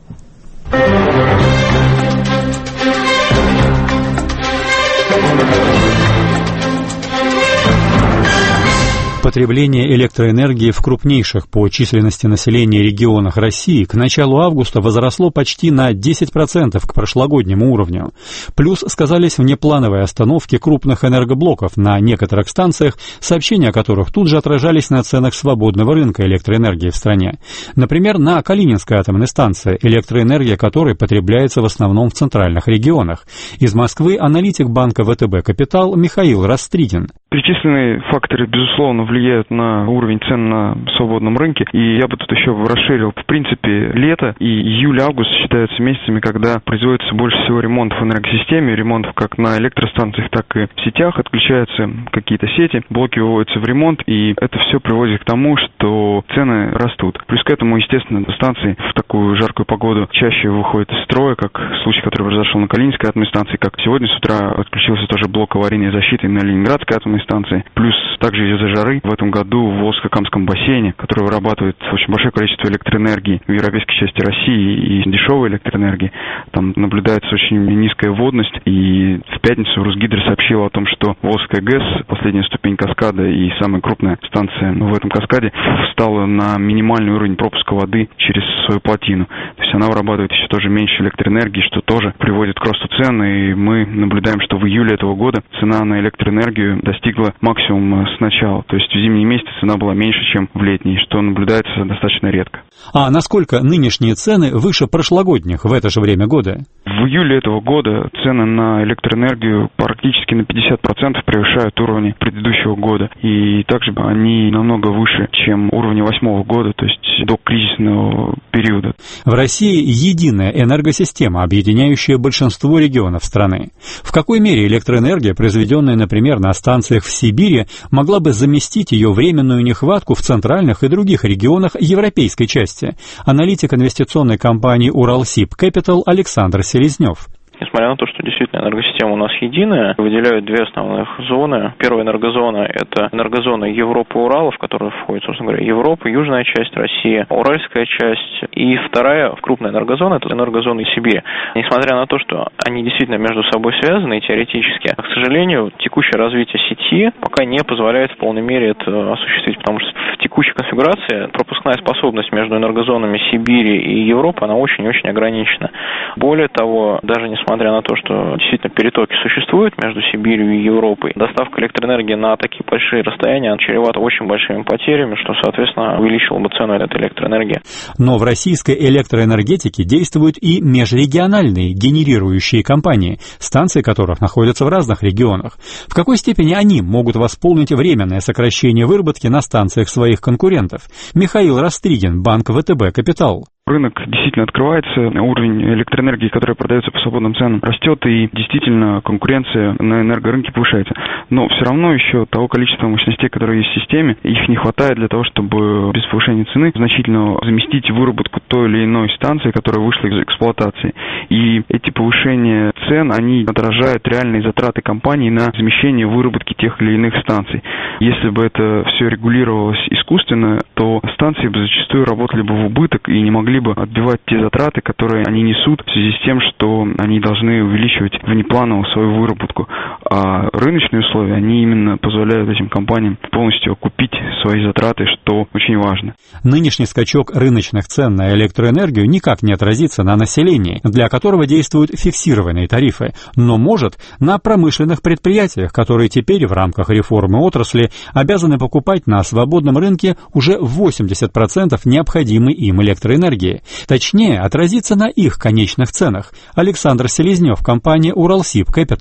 Потребление электроэнергии в крупнейших по численности населения регионах России к началу августа возросло почти на десять процентов к прошлогоднему уровню. Плюс сказались внеплановые остановки крупных энергоблоков на некоторых станциях, сообщения о которых тут же отражались на ценах свободного рынка электроэнергии в стране. Например, на Калининской атомной станции, электроэнергия которой потребляется в основном в центральных регионах. Из Москвы аналитик банка ВТБ «Капитал» Михаил Растригин. Перечисленные факторы, безусловно, влияют на уровень цен на свободном рынке, и я бы тут еще расширил. В принципе, лето и июль-август считаются месяцами, когда производится больше всего ремонтов в энергосистеме, ремонтов как на электростанциях, так и в сетях, отключаются какие-то сети, блоки выводятся в ремонт, и это все приводит к тому, что цены растут. Плюс к этому, естественно, станции в такую жаркую погоду чаще выходят из строя, как случай, который произошел на Калининской атомной станции, как сегодня с утра отключился тоже блок аварийной защиты на Ленинградской атомной станции. Плюс также из-за жары в этом году в Волжско-Камском бассейне, который вырабатывает очень большое количество электроэнергии в европейской части России и дешевой электроэнергии, там наблюдается очень низкая водность, и в пятницу Русгидро сообщил о том, что Волжская ГЭС, последняя ступень каскада и самая крупная станция в этом каскаде, встала на минимальный уровень пропуска воды через свою плотину. То есть она вырабатывает еще тоже меньше электроэнергии, что тоже приводит к росту цен, и мы наблюдаем, что в июле этого года цена на электроэнергию достигла максимума с начала. То есть в зимние месяцы цена была меньше, чем в летние, что наблюдается достаточно редко. А насколько нынешние цены выше прошлогодних в это же время года? В июле этого года цены на электроэнергию практически на пятьдесят процентов превышают уровни предыдущего года. И также они намного выше, чем уровни восьмого года, то есть до кризисного периода. В России единая энергосистема, объединяющая большинство регионов страны. В какой мере электроэнергия, произведенная, например, на станциях в Сибири, могла бы заместить ее временную нехватку в центральных и других регионах европейской части? Аналитик инвестиционной компании «Уралсиб Кэпитал» Александр Селезнев. Несмотря на то, что действительно энергосистема у нас единая, выделяют две основных зоны. Первая энергозона – это энергозона Европа-Урала, в которую входит, собственно говоря, Европа, южная часть России, Уральская часть. И вторая крупная энергозона – это энергозона Сибири. Несмотря на то, что они действительно между собой связаны теоретически, к сожалению, текущее развитие сети пока не позволяет в полной мере это осуществить, потому что в текущей конфигурации пропускная способность между энергозонами Сибири и Европы, она очень-очень ограничена. Более того, даже несмотря Несмотря на то, что действительно перетоки существуют между Сибирью и Европой, доставка электроэнергии на такие большие расстояния чревата очень большими потерями, что, соответственно, увеличило бы цену этой электроэнергии. Но в российской электроэнергетике действуют и межрегиональные генерирующие компании, станции которых находятся в разных регионах. В какой степени они могут восполнить временное сокращение выработки на станциях своих конкурентов? Михаил Растригин, банк ВТБ «Капитал». Рынок действительно открывается, уровень электроэнергии, которая продается по свободным ценам, растет, и действительно конкуренция на энергорынке повышается. Но все равно еще того количества мощностей, которые есть в системе, их не хватает для того, чтобы без повышения цены значительно заместить выработку той или иной станции, которая вышла из эксплуатации. И эти повышения цен, они отражают реальные затраты компании на замещение выработки тех или иных станций. Если бы это все регулировалось искусственно, то станции бы зачастую работали бы в убыток и не могли бы отбивать те затраты, которые они несут в связи с тем, что они должны увеличивать внепланово свою выработку. А рыночные условия, они именно позволяют этим компаниям полностью окупить свои затраты, что очень важно. Нынешний скачок рыночных цен на электроэнергию никак не отразится на населении, для которого действуют фиксированные тарифы, но может на промышленных предприятиях, которые теперь в рамках реформы отрасли обязаны покупать на свободном рынке уже восемьдесят процентов необходимой им электроэнергии. Точнее, отразится на их конечных ценах. Александр Селезнев, компания «Уралсиб Кэпитал».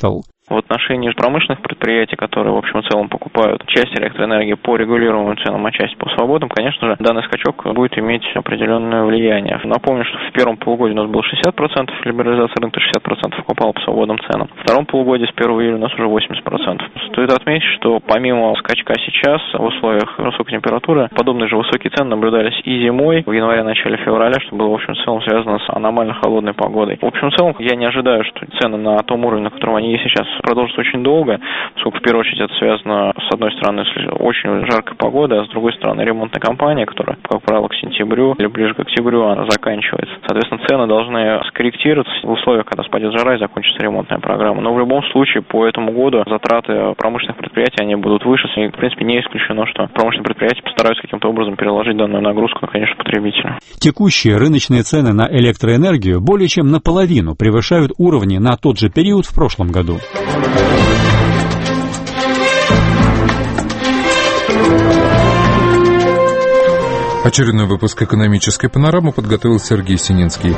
В отношении промышленных предприятий, которые в общем и целом покупают часть электроэнергии по регулируемым ценам, а часть по свободным, конечно же, данный скачок будет иметь определенное влияние. Напомню, что в первом полугодии у нас было шестьдесят процентов либерализации рынка, шестьдесят процентов покупало по свободным ценам. В втором полугодии с первого июля у нас уже восемьдесят процентов. Стоит отметить, что помимо скачка сейчас в условиях высокой температуры, подобные же высокие цены наблюдались и зимой, в январе-начале февраля, что было в общем и целом связано с аномально холодной погодой. В общем и целом я не ожидаю, что цены на том уровне, на котором они есть сейчас, продолжится очень долго, поскольку в первую очередь это связано, с одной стороны, с очень жаркой погодой, а с другой стороны, ремонтная кампания, которая, как правило, к сентябрю или ближе к октябрю она заканчивается. Соответственно, цены должны скорректироваться в условиях, когда спадет жара и закончится ремонтная программа. Но в любом случае, по этому году затраты промышленных предприятий, они будут выше, и, в принципе, не исключено, что промышленные предприятия постараются каким-то образом переложить данную нагрузку на, конечно, потребителя. Текущие рыночные цены на электроэнергию более чем наполовину превышают уровни на тот же период в прошлом году. Очередной выпуск «Экономической панорамы» подготовил Сергей Сининский.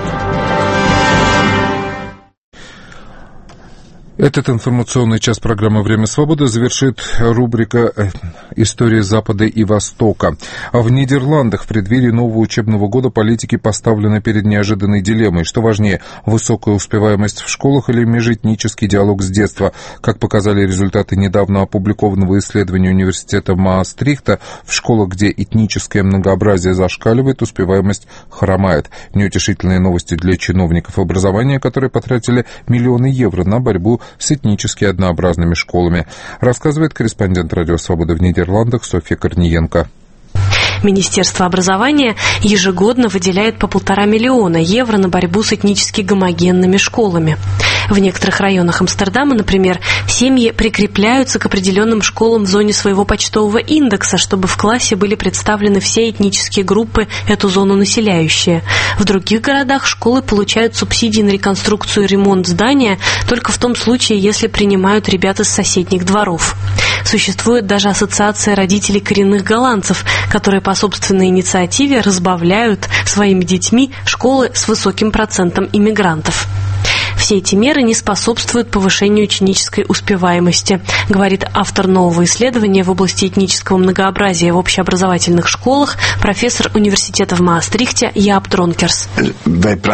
Этот информационный час программы «Время свободы» завершит рубрика «История Запада и Востока». В Нидерландах в преддверии нового учебного года политики поставлены перед неожиданной дилеммой. Что важнее, высокая успеваемость в школах или межэтнический диалог с детства? Как показали результаты недавно опубликованного исследования университета Маастрихта, в школах, где этническое многообразие зашкаливает, успеваемость хромает. Неутешительные новости для чиновников образования, которые потратили миллионы евро на борьбу с этнически однообразными школами, рассказывает корреспондент «Радио Свобода» в Нидерландах Софья Корниенко. Министерство образования ежегодно выделяет по полтора миллиона евро на борьбу с этнически гомогенными школами. В некоторых районах Амстердама, например, семьи прикрепляются к определенным школам в зоне своего почтового индекса, чтобы в классе были представлены все этнические группы, эту зону населяющие. В других городах школы получают субсидии на реконструкцию и ремонт здания только в том случае, если принимают ребят из соседних дворов. Существует даже ассоциация родителей коренных голландцев, которые по собственной инициативе разбавляют своими детьми школы с высоким процентом иммигрантов. Все эти меры не способствуют повышению ученической успеваемости, говорит автор нового исследования в области этнического многообразия в общеобразовательных школах, профессор университета в Маастрихте Jaap Dronkers. В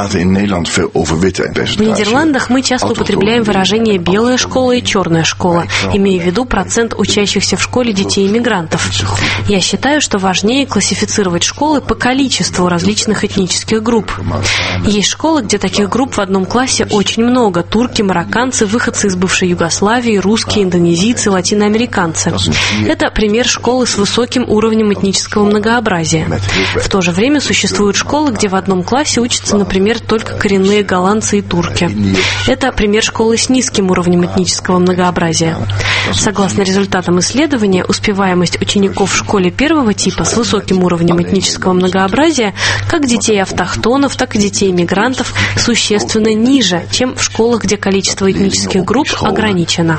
Нидерландах мы часто употребляем выражение «белая школа» и «черная школа», имея в виду процент учащихся в школе детей-иммигрантов. Я считаю, что важнее классифицировать школы по количеству различных этнических групп. Есть школы, где таких групп в одном классе очень много. Турки, марокканцы, выходцы из бывшей Югославии, русские, индонезийцы, латиноамериканцы. Это пример школы с высоким уровнем этнического многообразия. В то же время существуют школы, где в одном классе учатся, например, только коренные голландцы и турки. Это пример школы с низким уровнем этнического многообразия. Согласно результатам исследования, успеваемость учеников в школе первого типа с высоким уровнем этнического многообразия, как детей автохтонов, так и детей иммигрантов, существенно ниже, чем в школах, где количество этнических групп ограничено.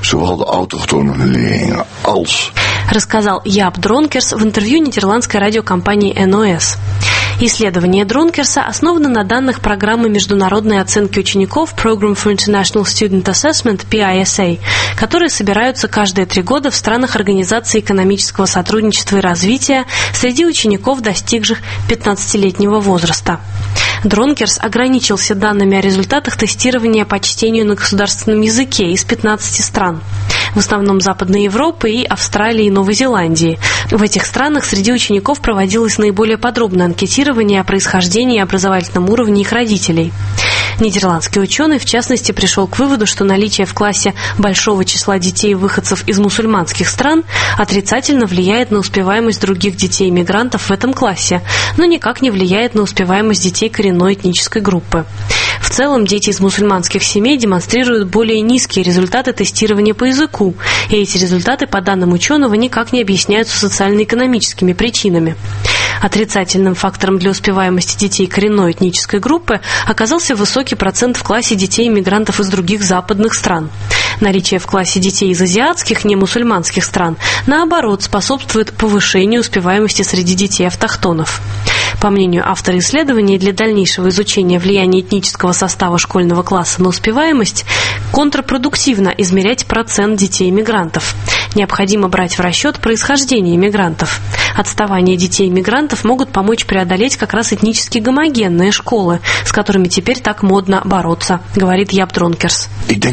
Рассказал Jaap Dronkers в интервью нидерландской радиокомпании эн о эс. Исследование Дронкерса основано на данных программы международной оценки учеников Program for International Student Assessment пи ай эс эй, которые собираются каждые три года в странах Организации экономического сотрудничества и развития среди учеников, достигших пятнадцатилетнего возраста. Дронкерс ограничился данными о результатах тестирования по чтению на государственном языке из пятнадцати стран, в основном Западной Европы и Австралии и Новой Зеландии. В этих странах среди учеников проводилось наиболее подробное анкетирование о происхождении и образовательном уровне их родителей. Нидерландский ученый, в частности, пришел к выводу, что наличие в классе большого числа детей-выходцев из мусульманских стран отрицательно влияет на успеваемость других детей-иммигрантов в этом классе, но никак не влияет на успеваемость детей коренной этнической группы. В целом, дети из мусульманских семей демонстрируют более низкие результаты тестирования по языку, и эти результаты, по данным ученого, никак не объясняются социально-экономическими причинами. Отрицательным фактором для успеваемости детей коренной этнической группы оказался высокий процент в классе детей-иммигрантов из других западных стран. Наличие в классе детей из азиатских, немусульманских стран, наоборот, способствует повышению успеваемости среди детей-автохтонов. По мнению автора исследования, для дальнейшего изучения влияния этнического состава школьного класса на успеваемость, Контрпродуктивно измерять процент детей-мигрантов. Необходимо брать в расчет происхождение мигрантов. Отставание детей-мигрантов могут помочь преодолеть как раз этнически гомогенные школы, с которыми теперь так модно бороться, говорит Яп Дронкерс.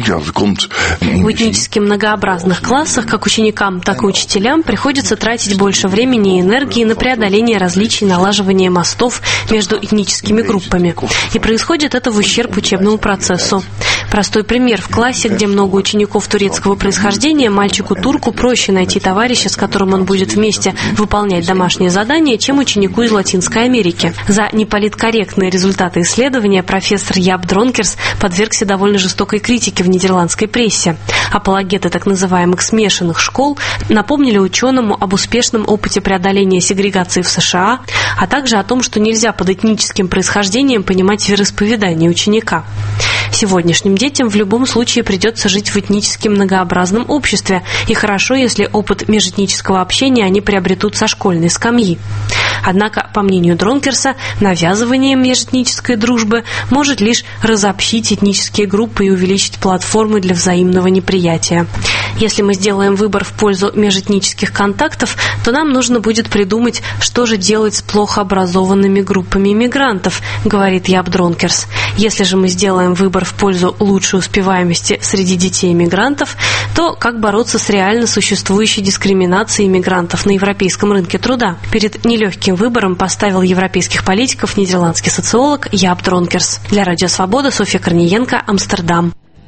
В этнически многообразных классах как ученикам, так и учителям приходится тратить больше времени и энергии на преодоление различий, налаживание мостов между этническими группами. И происходит это в ущерб учебному процессу. Простой пример. В классе, где много учеников турецкого происхождения, мальчику-турку проще найти товарища, с которым он будет вместе выполнять домашние задания, чем ученику из Латинской Америки. За неполиткорректные результаты исследования профессор Яп Дронкерс подвергся довольно жестокой критике в нидерландской прессе. Апологеты так называемых смешанных школ напомнили ученому об успешном опыте преодоления сегрегации в США, а также о том, что нельзя под этническим происхождением понимать вероисповедание ученика. Сегодняшним детям в любом случае придется жить в этнически многообразном обществе, и хорошо, если опыт межэтнического общения они приобретут со школьной скамьи. Однако, по мнению Дронкерса, навязывание межэтнической дружбы может лишь разобщить этнические группы и увеличить платформы для взаимного неприятия. Если мы сделаем выбор в пользу межэтнических контактов, то нам нужно будет придумать, что же делать с плохо образованными группами мигрантов, говорит Яп Дронкерс. Если же мы сделаем выбор в пользу лучшей успеваемости среди детей-мигрантов, то как бороться с реально существующей дискриминацией мигрантов на европейском рынке труда? Перед нелегким выбором поставил европейских политиков нидерландский социолог Яп Дронкерс. Для Радио Свобода Софья Корниенко, Амстердам.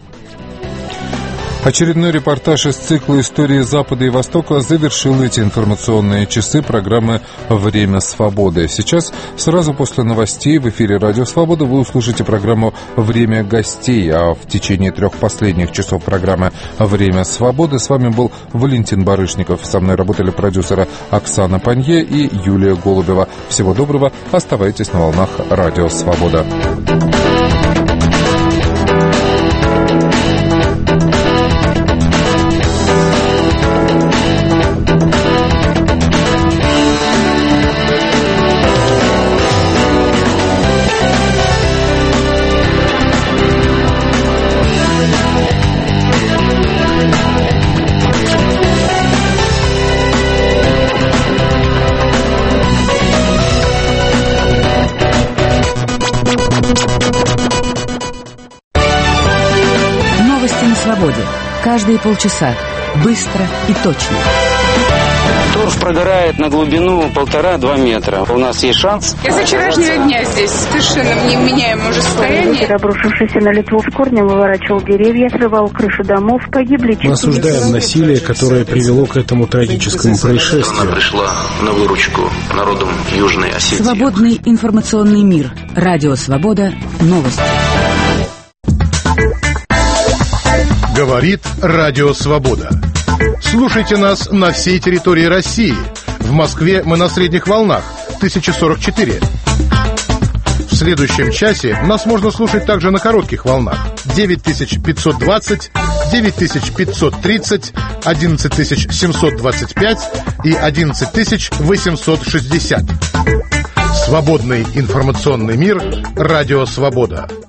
Очередной репортаж из цикла «Истории Запада и Востока» завершил эти информационные часы программы «Время свободы». Сейчас, сразу после новостей, в эфире «Радио Свобода» вы услышите программу «Время гостей», а в течение трех последних часов программы «Время свободы» с вами был Валентин Барышников. Со мной работали продюсеры Оксана Панье и Юлия Голубева. Всего доброго, оставайтесь на волнах «Радио Свобода». Каждые полчаса. Быстро и точно. Торф прогорает на глубину полтора-два метра. У нас есть шанс. Я со вчерашнего дня здесь в совершенно невменяемом уже состоянии. Обрушившийся на Литву с корнем выворачивал деревья, срывал крыши домов, погибли... Мы осуждаем насилие, которое привело к этому трагическому происшествию. Она пришла на выручку народам Южной Осетии. Свободный информационный мир. Радио Свобода. Новости. Говорит Радио Свобода. Слушайте нас на всей территории России. В Москве мы на средних волнах тысяча сорок четыре. В следующем часе нас можно слушать также на коротких волнах девять тысяч пятьсот двадцать, девять тысяч пятьсот тридцать, одиннадцать тысяч семьсот двадцать пять и одиннадцать тысяч восемьсот шестьдесят. Свободный информационный мир. Радио Свобода.